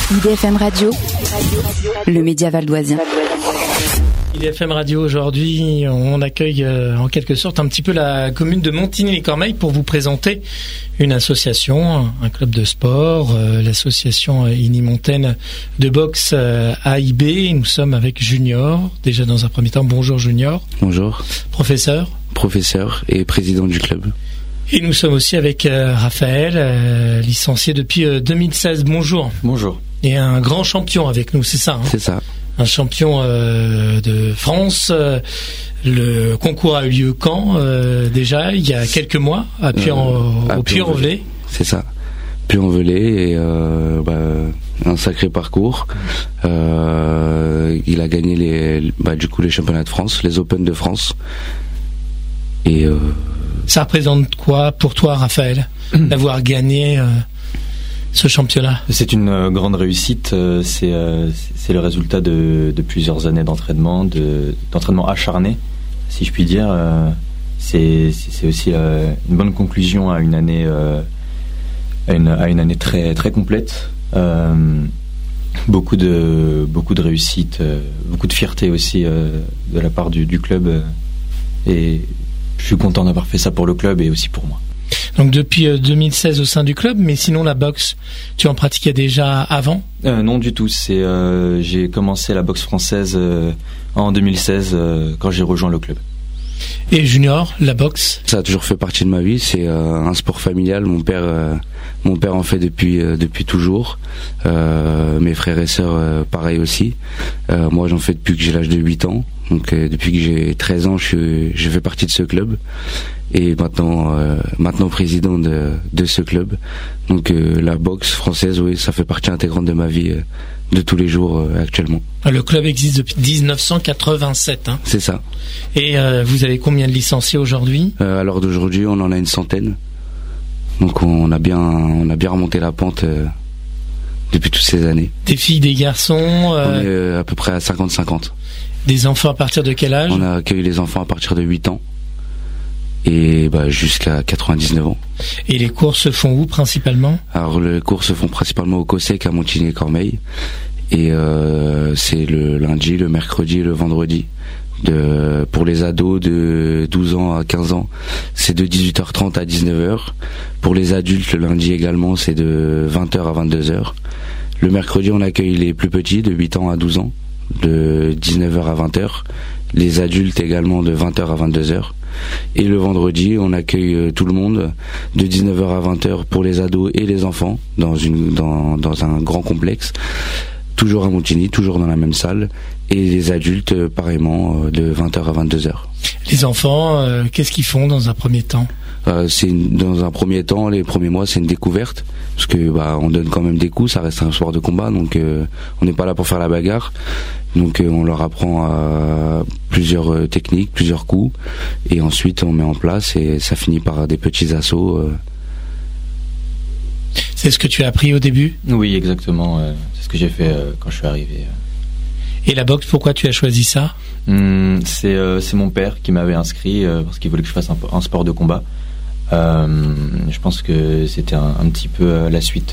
IDFM Radio, le média valdoisien. IDFM Radio, aujourd'hui, on accueille en quelque sorte un petit peu la commune de Montigny-les-Cormeilles pour vous présenter une association, un club de sport, l'association Iny-Montaine de boxe AIB. Nous sommes avec Junior, déjà dans un premier temps. Bonjour Junior. Bonjour. Professeur et président du club. Et nous sommes aussi avec Raphaël, licencié depuis 2016. Bonjour. Bonjour. Et un grand champion avec nous, c'est ça, hein ? C'est ça. Un champion de France. Le concours a eu lieu quand déjà il y a quelques mois au Puy-en-Velay. C'est ça. Puy-en-Velay et un sacré parcours. Il a gagné les championnats de France, les Open de France. Et ça représente quoi pour toi, Raphaël, d'avoir gagné ce championnat? C'est une grande réussite. C'est le résultat de plusieurs années d'entraînement acharné, si je puis dire. C'est aussi une bonne conclusion à une année très très complète. Beaucoup de réussite, beaucoup de fierté aussi de la part du club. Et je suis content d'avoir fait ça pour le club et aussi pour moi. Donc depuis 2016 au sein du club, mais sinon la boxe, tu en pratiquais déjà avant ? Non du tout, j'ai commencé la boxe française en 2016 quand j'ai rejoint le club. Et Junior, la boxe ? Ça a toujours fait partie de ma vie, c'est un sport familial, mon père en fait depuis toujours, mes frères et sœurs pareil aussi, moi j'en fais depuis que j'ai l'âge de 8 ans, donc depuis que j'ai 13 ans je fais partie de ce club. Et maintenant président de ce club. Donc la boxe française, oui, ça fait partie intégrante de ma vie de tous les jours actuellement. Le club existe depuis 1987. Hein. C'est ça. Et vous avez combien de licenciés aujourd'hui ? À l'heure d'aujourd'hui, on en a une centaine. Donc on a bien remonté la pente depuis toutes ces années. Des filles, des garçons On est à peu près à 50-50. Des enfants à partir de quel âge ? On a accueilli les enfants à partir de 8 ans. Et jusqu'à 99 ans. Et les cours se font où principalement ? Alors les cours se font principalement au COSEC à Montigny-les-Cormeilles. Et c'est le lundi, le mercredi et le vendredi. Pour les ados de 12 ans à 15 ans, c'est de 18h30 à 19h. Pour les adultes, le lundi également, c'est de 20h à 22h. Le mercredi, on accueille les plus petits, de 8 ans à 12 ans, de 19h à 20h. Les adultes également de 20h à 22h. Et le vendredi, on accueille tout le monde de 19h à 20h pour les ados et les enfants dans un grand complexe, toujours à Montigny, toujours dans la même salle, et les adultes pareillement de 20h à 22h. Les enfants, qu'est-ce qu'ils font dans un premier temps ? Dans un premier temps, les premiers mois, c'est une découverte parce que on donne quand même des coups, ça reste un sport de combat, donc on n'est pas là pour faire la bagarre. Donc on leur apprend plusieurs techniques, plusieurs coups, et ensuite on met en place et ça finit par des petits assauts. C'est ce que tu as appris au début ? Oui, exactement. C'est ce que j'ai fait quand je suis arrivé. Et la boxe, pourquoi tu as choisi ça ? C'est mon père qui m'avait inscrit parce qu'il voulait que je fasse un sport de combat. Je pense que c'était un petit peu la suite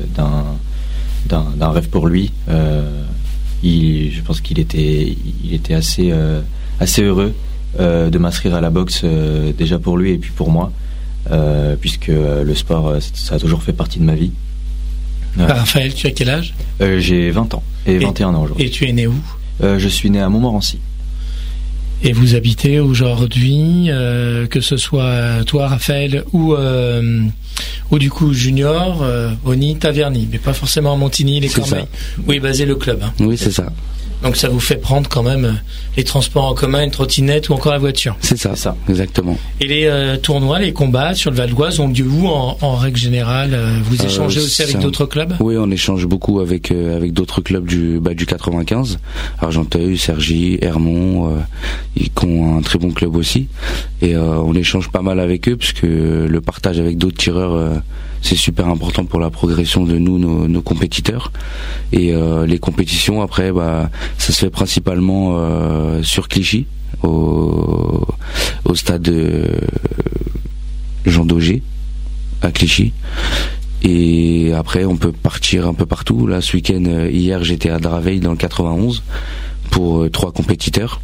d'un rêve pour lui. Je pense qu'il était assez heureux de m'inscrire à la boxe déjà pour lui et puis pour moi, puisque le sport ça a toujours fait partie de ma vie. Raphaël, tu as quel âge ? J'ai 20 ans et 21 ans aujourd'hui. Et tu es né où ? Je suis né à Montmorency. Et vous habitez aujourd'hui, que ce soit toi, Raphaël, ou du coup Junior, Oni, Taverny, mais pas forcément à Montigny-les-Cormeilles. Oui, basé le club. Hein. Oui, c'est ça. Donc ça vous fait prendre quand même les transports en commun, une trottinette ou encore la voiture. C'est ça, exactement. Et les tournois, les combats sur le Val d'Oise ont lieu où en règle générale ? Vous échangez aussi avec d'autres clubs ? Oui, on échange beaucoup avec d'autres clubs du 95, Argenteuil, Cergy, Hermont, qui ont un très bon club aussi. Et on échange pas mal avec eux puisque le partage avec d'autres tireurs c'est super important pour la progression de nos compétiteurs. Et les compétitions après ça se fait principalement sur Clichy au stade Jean Daugé à Clichy. Et après, on peut partir un peu partout. Là, ce week-end, hier, j'étais à Draveil dans le 91 pour 3 compétiteurs.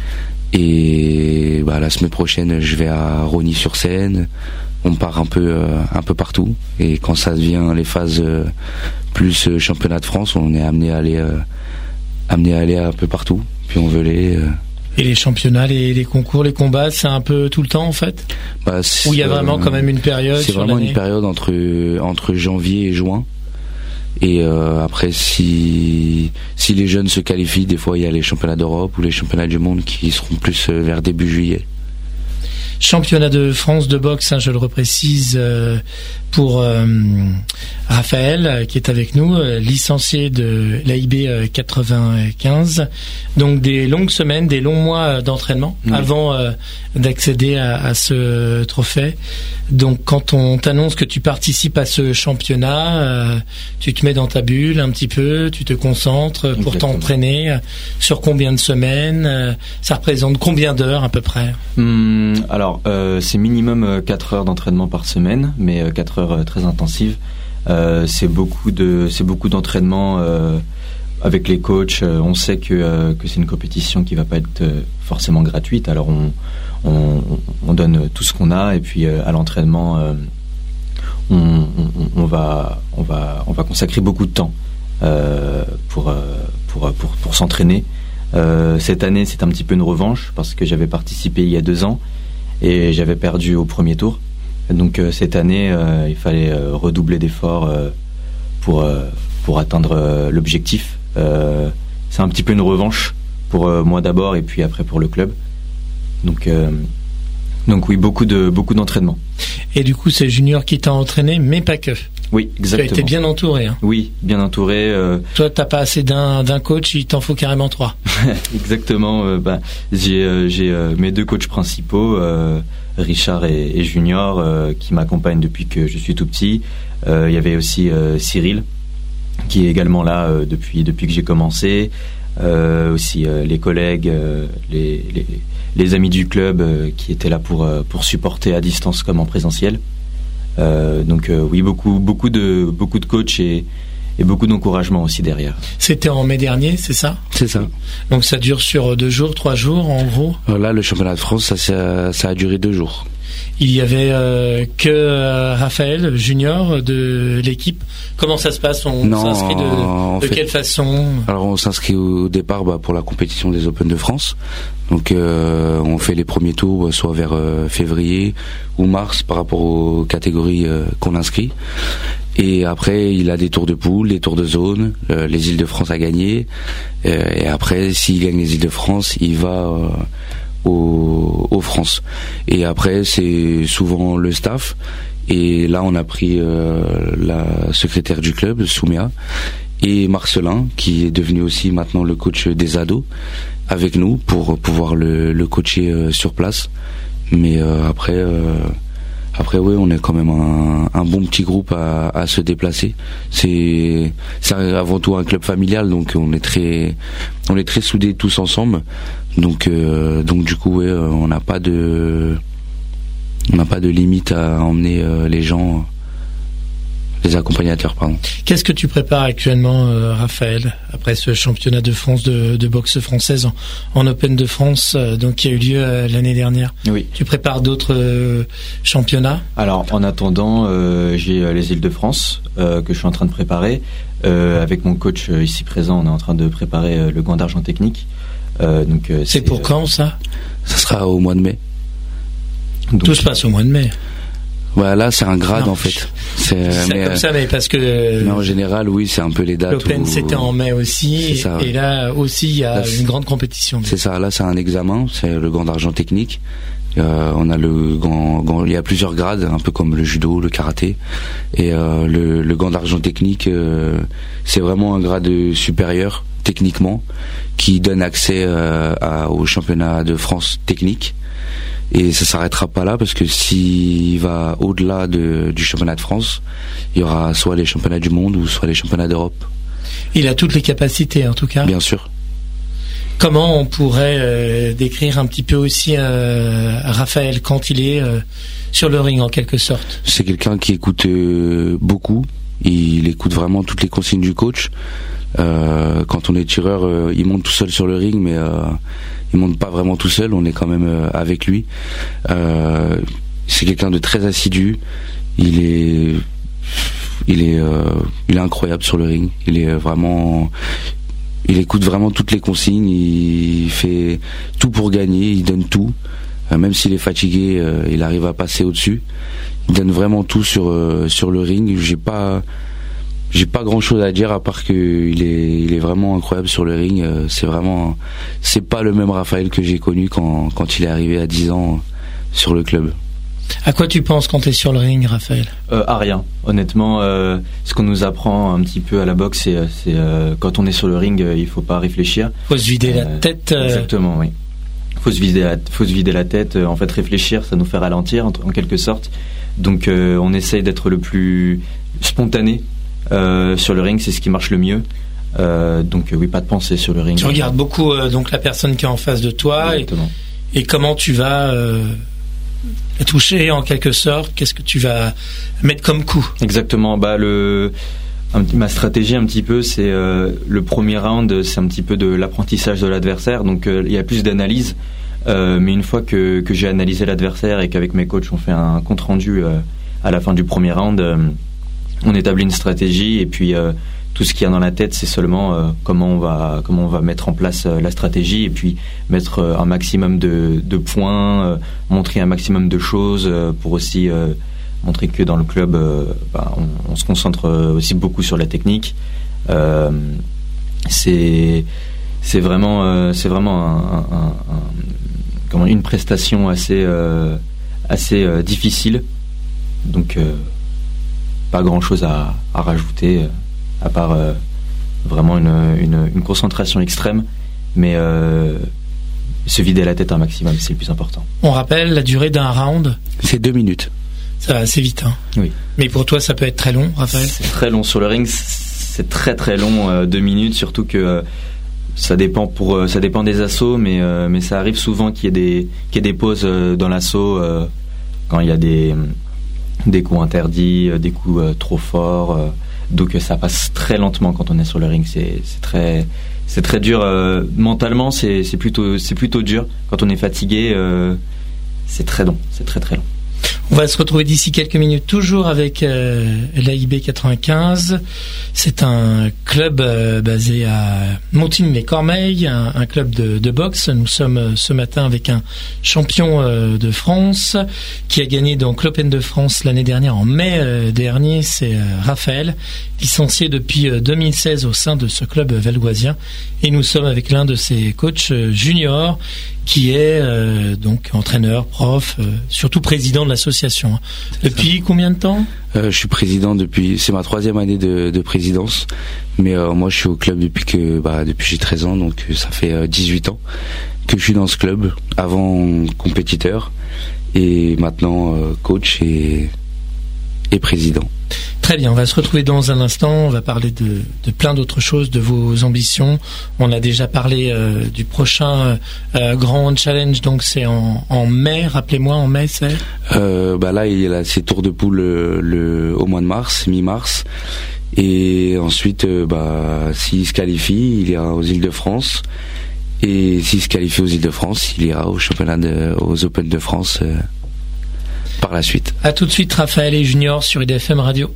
Et la semaine prochaine, je vais à Rosny-sur-Seine. On part un peu partout. Et quand ça devient les phases plus championnat de France, on est amené à aller un peu partout. Puis on veut les... Et les championnats, les concours, les combats, c'est un peu tout le temps en fait ? Où il y a vraiment quand même une période ? C'est vraiment une période entre janvier et juin. Et après, si les jeunes se qualifient, des fois il y a les championnats d'Europe ou les championnats du monde qui seront plus vers début juillet. Championnat de France de boxe, je le reprécise pour Raphaël qui est avec nous, licencié de l'AIB 95. Donc des longues semaines, des longs mois d'entraînement avant d'accéder à ce trophée. Donc quand on t'annonce que tu participes à ce championnat, tu te mets dans ta bulle un petit peu, tu te concentres pour t'entraîner. Sur combien de semaines ? Ça représente combien d'heures à peu près ? Alors c'est minimum 4 heures d'entraînement par semaine, mais 4 heures très intensives. C'est beaucoup d'entraînement avec les coachs. On sait que c'est une compétition qui va pas être forcément gratuite. Alors on donne tout ce qu'on a et puis à l'entraînement on va consacrer beaucoup de temps pour s'entraîner. Cette année c'est un petit peu une revanche parce que j'avais participé il y a 2 ans et j'avais perdu au premier tour. Donc cette année, il fallait redoubler d'efforts pour atteindre l'objectif. C'est un petit peu une revanche pour moi d'abord et puis après pour le club. Donc oui, beaucoup d'entraînement. Et du coup, c'est Junior qui t'a entraîné, mais pas que. Oui, exactement. Tu as été bien entouré. Oui, bien entouré. Toi, t'as pas assez d'un coach, il t'en faut carrément 3. Exactement. J'ai mes 2 coachs principaux, Richard et Junior, qui m'accompagnent depuis que je suis tout petit. Il y avait aussi Cyril, qui est également là depuis que j'ai commencé. Aussi les collègues, les amis du club qui étaient là pour supporter à distance comme en présentiel. Donc oui, beaucoup de coachs et beaucoup d'encouragement aussi derrière. C'était en mai dernier, c'est ça ? C'est ça. Donc ça dure sur 2 jours, 3 jours en gros ? Là, le championnat de France, ça a duré 2 jours. Il y avait que Raphaël Junior de l'équipe. Comment ça se passe ? On s'inscrit de quelle façon ? Alors on s'inscrit au départ pour la compétition des Open de France. Donc on fait les premiers tours soit vers février ou mars par rapport aux catégories qu'on inscrit. Et après il a des tours de poule, des tours de zone, les Îles-de-France à gagner. Et après s'il gagne les Îles-de-France, il va aux France. Et après c'est souvent le staff. Et là on a pris la secrétaire du club, Soumia, et Marcelin, qui est devenu aussi maintenant le coach des ados, avec nous pour pouvoir le coacher sur place. Mais après oui, on est quand même un bon petit groupe à se déplacer. C'est avant tout un club familial, donc on est très soudés tous ensemble. Donc du coup ouais, on n'a pas de limite à emmener les gens, les accompagnateurs, pardon. Qu'est-ce que tu prépares actuellement, Raphaël, après ce championnat de France de boxe française en Open de France, donc qui a eu lieu l'année dernière ? Oui. Tu prépares d'autres championnats ? Alors, en attendant, j'ai les Îles-de-France que je suis en train de préparer. Avec mon coach ici présent, on est en train de préparer le Gant d'Argent Technique. C'est pour quand ça ? Ça sera au mois de mai. Donc, tout se passe au mois de mai. Ouais, là c'est un grade en fait. C'est comme ça, mais parce que. Mais en général, oui, c'est un peu les dates. L'Open c'était en mai aussi, et là aussi il y a une grande compétition. C'est ça. Là, c'est un examen, c'est le Gant d'Argent Technique. On a le gant, il y a plusieurs grades, un peu comme le judo, le karaté, et le Gant d'Argent Technique, c'est vraiment un grade supérieur techniquement, qui donne accès au championnat de France technique. Et ça s'arrêtera pas là, parce que s'il va au-delà du championnat de France, il y aura soit les championnats du monde ou soit les championnats d'Europe. Il a toutes les capacités en tout cas. Bien sûr. Comment on pourrait décrire un petit peu aussi Raphaël quand il est sur le ring en quelque sorte? C'est quelqu'un qui écoute beaucoup. Il écoute vraiment toutes les consignes du coach. Quand on est tireur, il monte tout seul sur le ring, mais il monte pas vraiment tout seul. On est quand même avec lui. C'est quelqu'un de très assidu. Il est incroyable sur le ring. Il écoute vraiment toutes les consignes, il fait tout pour gagner, il donne tout. Même s'il est fatigué, il arrive à passer au-dessus. Il donne vraiment tout sur le ring. J'ai pas grand chose à dire à part qu'il est vraiment incroyable sur le ring. C'est pas le même Raphaël que j'ai connu quand il est arrivé à 10 ans sur le club. À quoi tu penses quand tu es sur le ring, Raphaël? À rien. Honnêtement, ce qu'on nous apprend un petit peu à la boxe, c'est quand on est sur le ring, il faut pas réfléchir. Faut se vider la tête. Exactement, oui. Faut se vider la tête. En fait, réfléchir, ça nous fait ralentir en quelque sorte. Donc, on essaye d'être le plus spontané sur le ring. C'est ce qui marche le mieux. Donc, oui, pas de pensée sur le ring. Tu regardes beaucoup donc la personne qui est en face de toi. Exactement. Et comment tu vas toucher en quelque sorte, qu'est-ce que tu vas mettre comme coup? Exactement, ma stratégie un petit peu, c'est le premier round, c'est un petit peu de l'apprentissage de l'adversaire, donc il y a plus d'analyse, mais une fois que j'ai analysé l'adversaire et qu'avec mes coachs on fait un compte rendu à la fin du premier round, on établit une stratégie et puis tout ce qu'il y a dans la tête, c'est seulement comment on va mettre en place la stratégie et puis mettre un maximum de points, montrer un maximum de choses pour aussi montrer que dans le club, on se concentre aussi beaucoup sur la technique. C'est vraiment une prestation assez difficile. Donc pas grand chose à rajouter. À part vraiment une concentration extrême, mais se vider la tête un maximum, c'est le plus important. On rappelle la durée d'un round? C'est 2 minutes. Ça va assez vite, hein. Oui. Mais pour toi, ça peut être très long, Raphaël? C'est très long sur le ring, c'est très très long, 2 minutes, surtout que ça dépend des assauts, mais ça arrive souvent qu'il y ait des pauses dans l'assaut quand il y a des coups interdits, des coups trop forts. Donc ça passe très lentement quand on est sur le ring. C'est très dur mentalement. C'est plutôt dur quand on est fatigué. C'est très long. C'est très très long. On va se retrouver d'ici quelques minutes, toujours avec l'AIB 95. C'est un club basé à Montigny-les-Cormeilles, un club de boxe. Nous sommes ce matin avec un champion de France qui a gagné donc l'Open de France l'année dernière, en mai dernier. C'est Raphaël, licencié depuis 2016 au sein de ce club valdoisien. Et nous sommes avec l'un de ses coachs juniors, qui est donc entraîneur, prof, surtout président de l'association. Depuis combien de temps? Je suis président c'est ma 3e année de présidence, mais moi je suis au club depuis j'ai 13 ans, donc ça fait 18 ans que je suis dans ce club, avant compétiteur et maintenant coach et président. Très bien, on va se retrouver dans un instant, on va parler de plein d'autres choses, de vos ambitions. On a déjà parlé du prochain grand challenge, donc c'est en mai, rappelez-moi, en mai c'est là il y a ces tours de poule au mois de mars, mi-mars, et ensuite s'il se qualifie, il ira aux Îles-de-France, et s'il se qualifie aux Îles-de-France, il ira au championnat aux Open de France par la suite. À tout de suite, Raphaël et Junior sur IDFM Radio.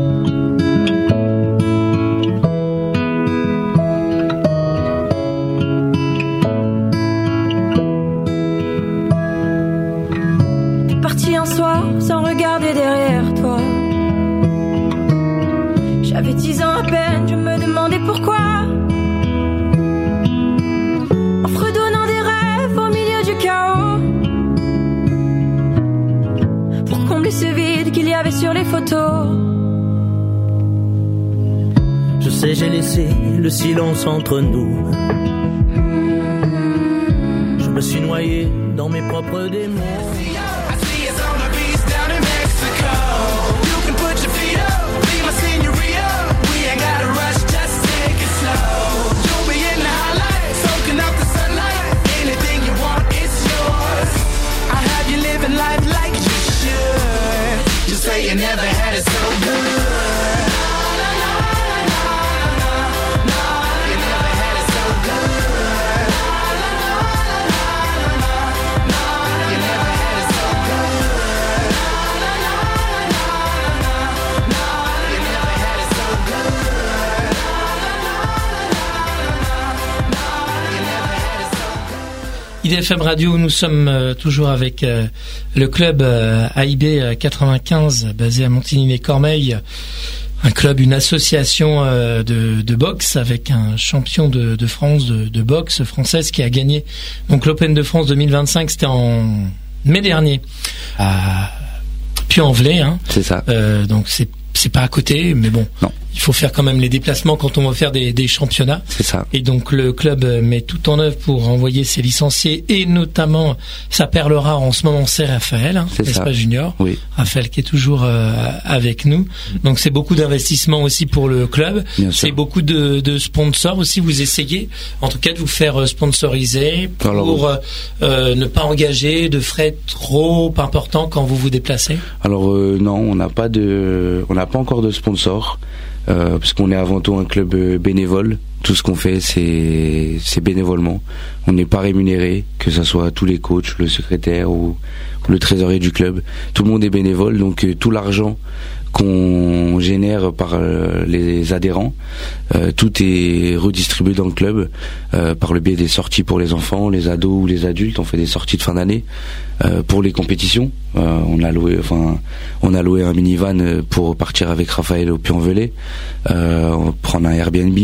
T'es parti un soir sans regarder derrière toi. J'avais 10 ans à peine, je me demandais pourquoi. En fredonnant des rêves au milieu du chaos, pour combler ce vide qu'il y avait sur les photos. Je sais, j'ai laissé le silence entre nous. Je me suis noyé dans mes propres démons. Soaking up the sun. IDFM Radio, nous sommes toujours avec le club AIB 95 basé à Montigny-les-Cormeilles, un club, une association de boxe avec un champion de France de boxe française qui a gagné donc l'Open de France 2025, c'était en mai dernier à Puy-en-Velay, hein. C'est ça. Donc c'est pas à côté, mais bon. Non. Il faut faire quand même les déplacements quand on va faire des championnats. C'est ça. Et donc le club met tout en œuvre pour envoyer ses licenciés et notamment sa perle rare en ce moment, c'est Raphaël, hein, n'est-ce pas Junior? Oui. Raphaël qui est toujours avec nous. Donc c'est beaucoup d'investissement aussi pour le club. Bien c'est sûr. beaucoup de sponsors aussi. Vous essayez en tout cas de vous faire sponsoriser pour ne pas engager de frais trop importants quand vous vous déplacez. Alors non, on n'a pas encore de sponsors. Parce qu'on est avant tout un club bénévole. Tout ce qu'on fait, c'est bénévolement. On n'est pas rémunéré, que ce soit tous les coachs, le secrétaire ou le trésorier du club. Tout le monde est bénévole, donc tout l'argent qu'on génère par les adhérents, tout est redistribué dans le club par le biais des sorties pour les enfants, les ados ou les adultes. On fait des sorties de fin d'année pour les compétitions. On a loué un minivan pour partir avec Raphaël au Puy-en-Velay, prendre un Airbnb,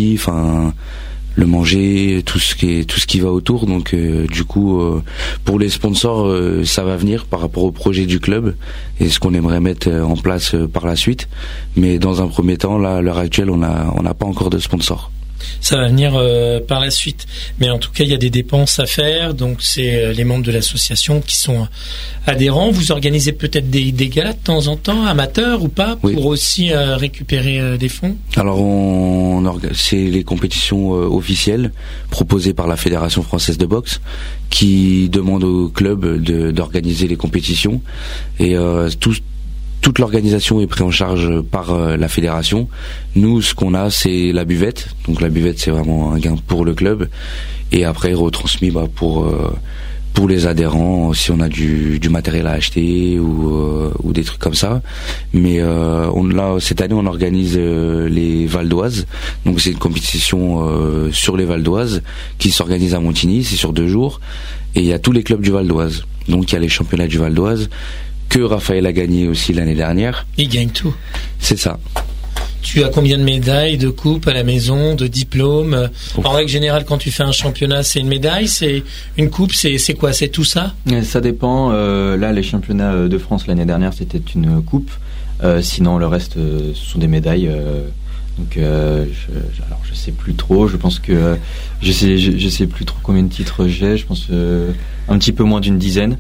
le manger, tout ce qui va autour. Donc du coup pour les sponsors ça va venir par rapport au projet du club et ce qu'on aimerait mettre en place par la suite, mais dans un premier temps là, à l'heure actuelle on n'a pas encore de sponsors. Ça va venir par la suite, mais en tout cas il y a des dépenses à faire, donc c'est les membres de l'association qui sont adhérents. Vous organisez peut-être des galas de temps en temps, amateurs ou pas, pour oui. aussi récupérer des fonds. Alors c'est les compétitions officielles proposées par la Fédération française de boxe qui demande au club d'organiser les compétitions et toute l'organisation est prise en charge par la fédération. Nous, ce qu'on a, c'est la buvette. Donc la buvette, c'est vraiment un gain pour le club. Et après, retransmis pour les adhérents, si on a du matériel à acheter ou des trucs comme ça. Mais cette année, on organise les Val d'Oise. Donc c'est une compétition sur les Val d'Oise qui s'organise à Montigny. C'est sur 2 jours. Et il y a tous les clubs du Val d'Oise. Donc il y a les championnats du Val d'Oise que Raphaël a gagné aussi l'année dernière. Il gagne tout. C'est ça. Tu as combien de médailles, de coupes à la maison, de diplômes? En règle générale, quand tu fais un championnat, c'est une médaille, c'est une coupe, c'est quoi? C'est tout ça? Ça dépend. Là, les championnats de France l'année dernière, c'était une coupe. Sinon, le reste, ce sont des médailles. Donc, je sais plus trop. Je pense que je sais plus trop combien de titres j'ai. Je pense un petit peu moins d'une dizaine.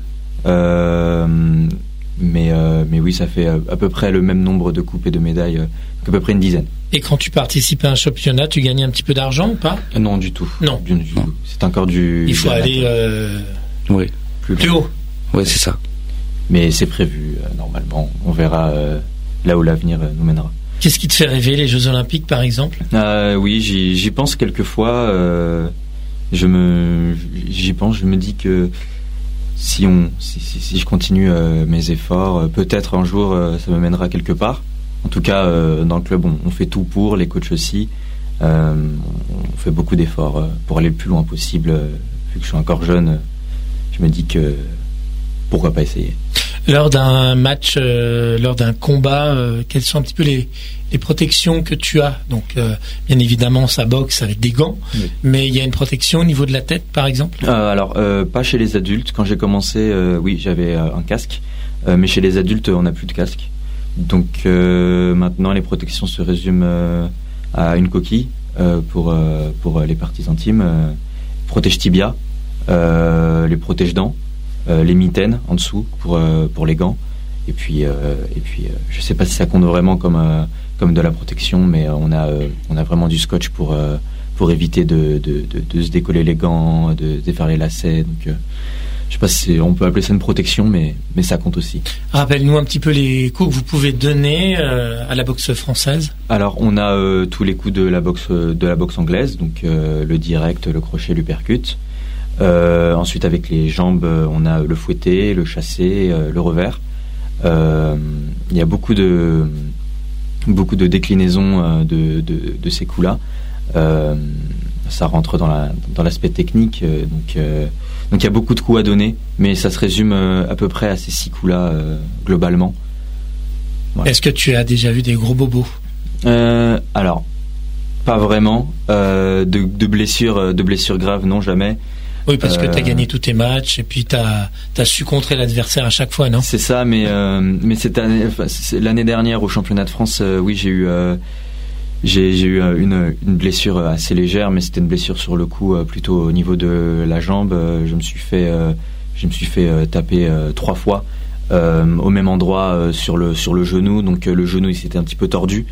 Mais oui, ça fait à peu près le même nombre de coupes et de médailles, à peu près une dizaine. Et quand tu participes à un championnat, tu gagnes un petit peu d'argent ou pas? Non, du tout. Non. Du tout. C'est encore du... Il faut aller oui. plus haut. Oui, c'est ça. Mais c'est prévu, normalement. On verra là où l'avenir nous mènera. Qu'est-ce qui te fait rêver, les Jeux Olympiques, par exemple? Oui, j'y pense quelquefois. J'y pense, je me dis que si je continue mes efforts, peut-être un jour ça me mènera quelque part. En tout cas, dans le club, on fait tout pour, les coachs aussi. On fait beaucoup d'efforts pour aller le plus loin possible. Vu que je suis encore jeune, je me dis que pourquoi pas essayer. Lors d'un match, lors d'un combat, quelles sont un petit peu les protections que tu as? Donc, bien évidemment, ça boxe avec des gants, oui. Mais il y a une protection au niveau de la tête, par exemple? Alors, pas chez les adultes. Quand j'ai commencé, oui, j'avais un casque. Mais chez les adultes, on n'a plus de casque. Donc, maintenant, les protections se résument à une coquille pour les parties intimes, protège tibia, les protège dents, les mitaines en dessous pour les gants. Et puis, je sais pas si ça compte vraiment comme de la protection, mais on a vraiment du scotch pour éviter de se décoller les gants, de défaire les lacets. Donc, je sais pas si on peut appeler ça une protection, mais ça compte aussi. Rappelle-nous un petit peu les coups que vous pouvez donner à la boxe française. Alors, on a tous les coups de la boxe anglaise, donc le direct, le crochet, l'uppercut. Ensuite, avec les jambes, on a le fouetté, le chassé, le revers. Il y a beaucoup de déclinaisons de ces coups-là. ça rentre dans l'aspect technique. Donc il y a beaucoup de coups à donner, mais ça se résume à peu près à ces 6 coups-là globalement. Voilà. Est-ce que tu as déjà vu des gros bobos ? Alors, pas vraiment. De blessures graves, non, jamais. Oui, parce que tu as gagné tous tes matchs et puis tu as su contrer l'adversaire à chaque fois, non ? C'est ça, mais l'année dernière au championnat de France, oui, j'ai eu une blessure assez légère, mais c'était une blessure sur le coup plutôt au niveau de la jambe. Je me suis fait taper 3 fois au même endroit sur le genou, donc le genou il s'était un petit peu tordu.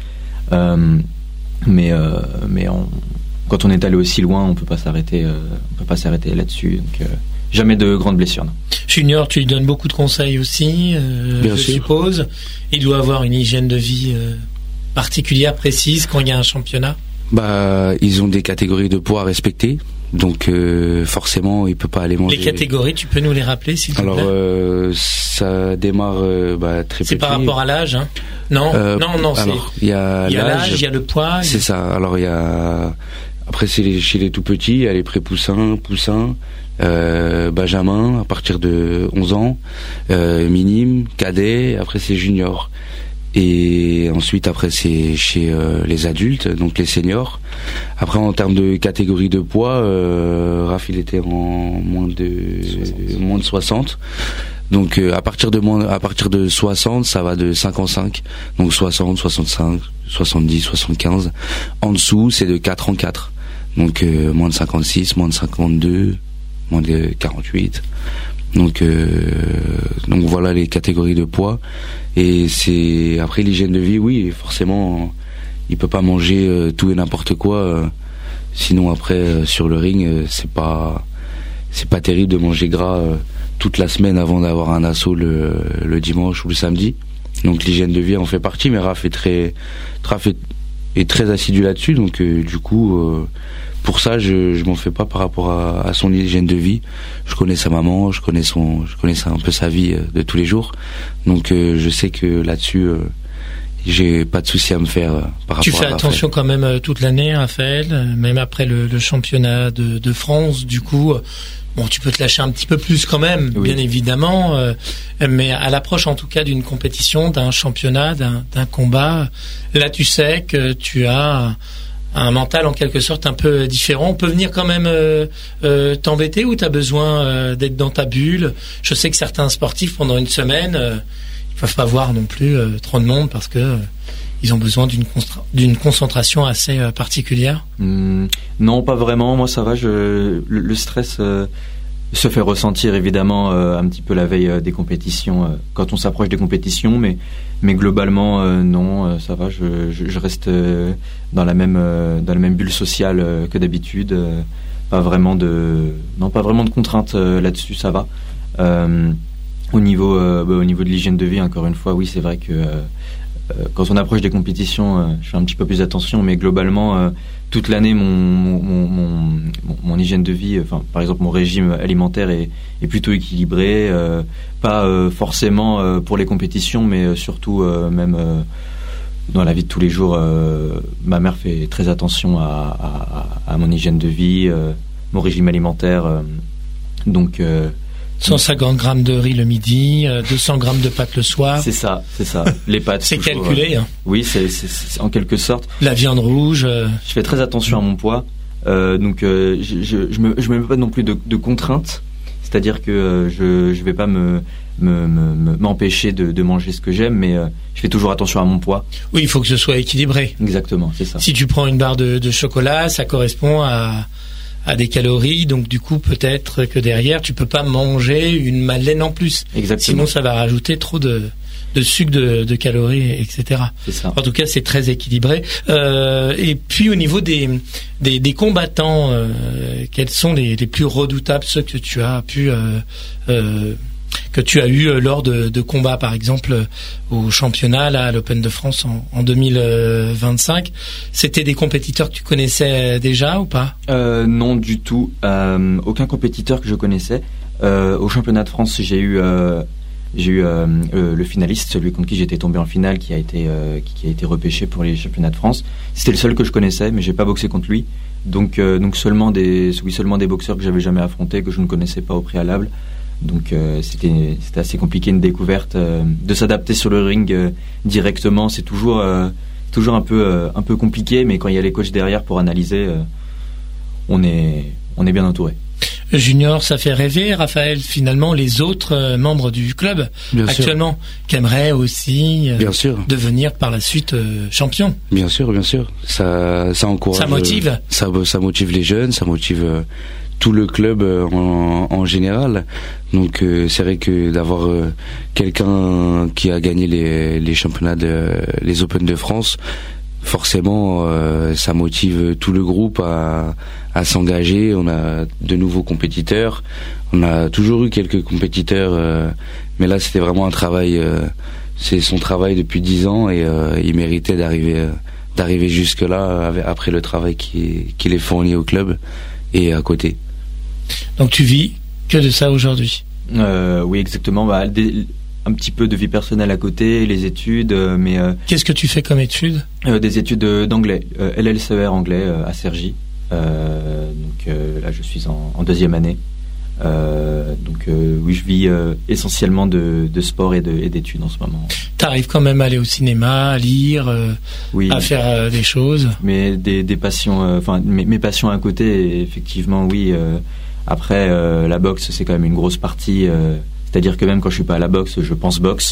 Quand on est allé aussi loin, on peut pas s'arrêter là-dessus. Donc jamais de grandes blessures. Non. Junior, tu lui donnes beaucoup de conseils aussi, Bien je sûr. suppose. Il doit avoir une hygiène de vie particulière, précise quand il y a un championnat. Ils ont des catégories de poids à respecter, donc forcément il peut pas aller manger. Les catégories, tu peux nous les rappeler s'il te plaît ? Alors ça démarre très petit. C'est par rapport à l'âge, hein ? Non, alors il y a l'âge, il y a le poids. C'est ça. Alors il y a après chez les tout petits, il y a les pré-poussins, poussins, benjamin à partir de 11 ans, minime, cadet, après c'est junior. Et ensuite après c'est chez les adultes, donc les seniors. Après en termes de catégorie de poids, Raph il était en moins de 60. Donc à partir de 60, ça va de 5 en 5. Donc 60, 65, 70, 75. En dessous, c'est de 4 en 4. Donc moins de 56, moins de 52, moins de 48. Donc voilà les catégories de poids. Et c'est après l'hygiène de vie, oui, forcément il peut pas manger tout et n'importe quoi, sinon après sur le ring c'est pas terrible de manger gras toute la semaine avant d'avoir un assaut le dimanche ou le samedi. Donc l'hygiène de vie en fait partie, mais Raph est très assidu là-dessus, donc du coup pour ça je m'en fais pas par rapport à son hygiène de vie. Je connais sa maman, je connais un peu sa vie de tous les jours, donc je sais que là-dessus j'ai pas de souci à me faire par rapport à Tu fais Raphaël. attention quand même toute l'année, Raphaël, même après le championnat de France, du coup. Bon, tu peux te lâcher un petit peu plus quand même, oui. Bien évidemment, mais à l'approche en tout cas d'une compétition, d'un championnat, d'un combat, là tu sais que tu as un mental en quelque sorte un peu différent. On peut venir quand même t'embêter ou tu as besoin d'être dans ta bulle. Je sais que certains sportifs pendant une semaine, ils peuvent pas voir non plus trop de monde parce que ils ont besoin d'une concentration assez particulière. Non, pas vraiment. Moi, ça va. Le stress se fait ressentir évidemment un petit peu la veille des compétitions, quand on s'approche des compétitions, mais globalement non, ça va. Je reste dans la même bulle sociale que d'habitude. Pas vraiment de contraintes là-dessus. Ça va. Au niveau de l'hygiène de vie, encore une fois, oui, c'est vrai que quand on approche des compétitions, je fais un petit peu plus attention, mais globalement, toute l'année, mon hygiène de vie, par exemple, mon régime alimentaire est plutôt équilibré, pas forcément pour les compétitions, mais surtout même dans la vie de tous les jours. Ma mère fait très attention à mon hygiène de vie, mon régime alimentaire, donc 150 grammes de riz le midi, 200 grammes de pâtes le soir. C'est ça. Les pâtes. C'est toujours, calculé. Hein. Oui, c'est en quelque sorte. La viande rouge. Je fais très attention à mon poids, donc je me mets pas non plus de contraintes. C'est-à-dire que je vais pas m'empêcher de manger ce que j'aime, mais je fais toujours attention à mon poids. Oui, il faut que ce soit équilibré. Exactement, c'est ça. Si tu prends une barre de chocolat, ça correspond à des calories, donc du coup peut-être que derrière tu peux pas manger une madeleine en plus. Exactement. Sinon ça va rajouter trop de sucre, de calories, etc. C'est ça. En tout cas c'est très équilibré. Et puis au niveau des combattants, quels sont les plus redoutables, ceux que tu as pu que tu as eu lors de combats, par exemple au championnat, là, à l'Open de France en 2025. C'était des compétiteurs que tu connaissais déjà ou pas ? Non, du tout. Aucun compétiteur que je connaissais. Au championnat de France, j'ai eu J'ai eu le finaliste, celui contre qui j'étais tombé en finale, qui a été repêché pour les championnats de France. C'était le seul que je connaissais, mais j'ai pas boxé contre lui. Donc seulement des boxeurs que j'avais jamais affrontés, que je ne connaissais pas au préalable. Donc c'était assez compliqué, une découverte. De s'adapter sur le ring directement, c'est toujours un peu compliqué, mais quand il y a les coachs derrière pour analyser, on est bien entouré. Junior, ça fait rêver, Raphaël, finalement, les autres membres du club actuellement, qui aimeraient aussi devenir par la suite champion. Bien sûr. Ça encourage. Ça motive. Ça motive les jeunes, ça motive tout le club en général. Donc c'est vrai que d'avoir quelqu'un qui a gagné les championnats les Open de France, forcément ça motive tout le groupe à s'engager. On a de nouveaux compétiteurs, on a toujours eu quelques compétiteurs, mais là c'était vraiment un travail, c'est son travail depuis 10 ans et il méritait d'arriver jusque là après le travail qu'il est fourni au club et à côté. Donc tu vis que de ça aujourd'hui? Oui, exactement. Un petit peu de vie personnelle à côté, les études, mais... Qu'est-ce que tu fais comme études? Des études d'anglais, LLCER anglais à Cergy. Là, je suis en 2e année. Oui, je vis essentiellement de sport et d'études en ce moment. T'arrives quand même à aller au cinéma, à lire, oui, à faire des choses. Mais des passions, mes passions à côté, effectivement, oui. Après, la boxe, c'est quand même une grosse partie. C'est-à-dire que même quand je suis pas à la boxe, je pense boxe.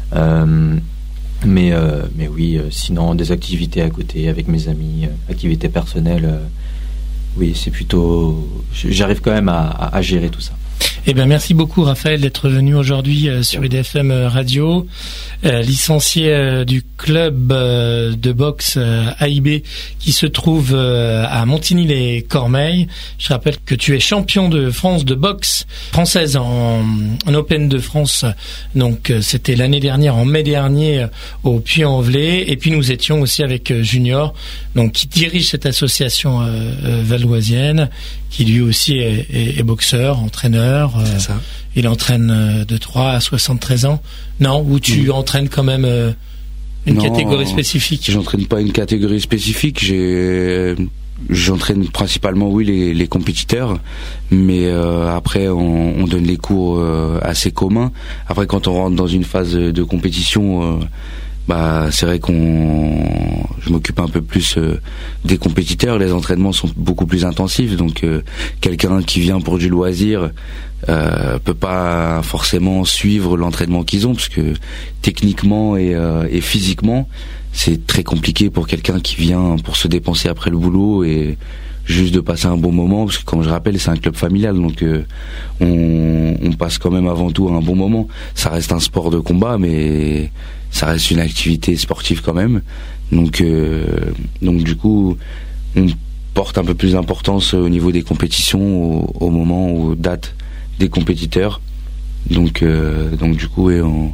Mais oui, sinon des activités à côté avec mes amis, activités personnelles. Oui, c'est plutôt. J'arrive quand même à gérer tout ça. Eh bien, merci beaucoup, Raphaël, d'être venu aujourd'hui sur IDFM Radio. Licencié du club de boxe AIB qui se trouve à Montigny-les-Cormeilles. Je rappelle que tu es champion de France de boxe française en Open de France. Donc, c'était l'année dernière, en mai dernier, au Puy-en-Velay. Et puis, nous étions aussi avec Junior, donc qui dirige cette association valdoisienne, qui lui aussi est boxeur, entraîneur. C'est ça. Il entraîne de 3 à 73 ans. Non, ou tu entraînes quand même une catégorie spécifique? J'entraîne pas une catégorie spécifique. J'entraîne principalement, oui, les compétiteurs. Mais après, on donne les cours assez communs. Après, quand on rentre dans une phase de compétition... c'est vrai je m'occupe un peu plus des compétiteurs. Les entraînements sont beaucoup plus intensifs, donc quelqu'un qui vient pour du loisir peut pas forcément suivre l'entraînement qu'ils ont, parce que techniquement et physiquement c'est très compliqué pour quelqu'un qui vient pour se dépenser après le boulot et juste de passer un bon moment, parce que comme je rappelle, c'est un club familial, donc on passe quand même avant tout un bon moment. Ça reste un sport de combat, mais ça reste une activité sportive quand même. Donc du coup, on porte un peu plus d'importance au niveau des compétitions, au moment, aux dates des compétiteurs. Donc du coup,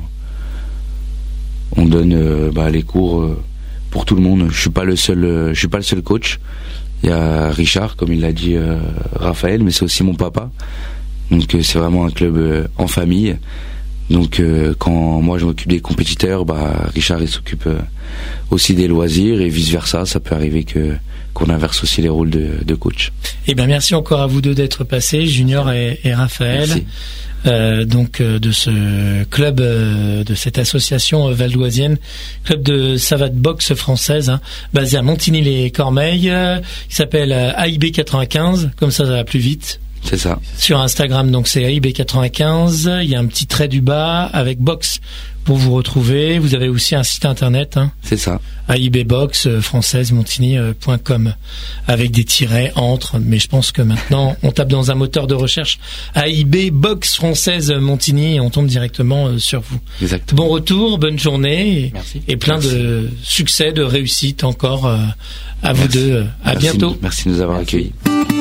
on donne les cours pour tout le monde. Je suis pas le seul coach. Il y a Richard, comme il l'a dit Raphaël, mais c'est aussi mon papa. Donc c'est vraiment un club en famille. Donc quand moi je m'occupe des compétiteurs, Richard il s'occupe aussi des loisirs et vice versa. Ça peut arriver qu'on inverse aussi les rôles de coach. Eh bien merci encore à vous deux d'être passés, Junior et Raphaël. Merci. De ce club, de cette association valdoisienne, club de savate boxe française, basé à Montigny-les-Cormeilles, qui s'appelle AIB 95, comme ça va plus vite. C'est ça. Sur Instagram, donc c'est AIB95, il y a un petit trait du bas avec box pour vous retrouver. Vous avez aussi un site internet. C'est ça. AIBbox française montigny.com avec des tirets entre, mais je pense que maintenant on tape dans un moteur de recherche AIB box française Montigny et on tombe directement sur vous. Exactement. Bon retour, bonne journée et plein de succès, de réussite encore à vous deux. À bientôt. Merci de nous avoir accueillis.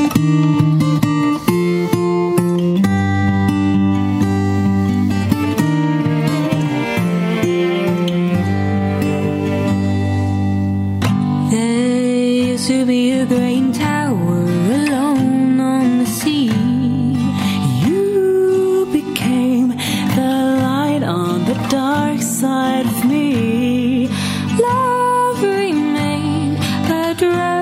To be a great tower alone on the sea, you became the light of me.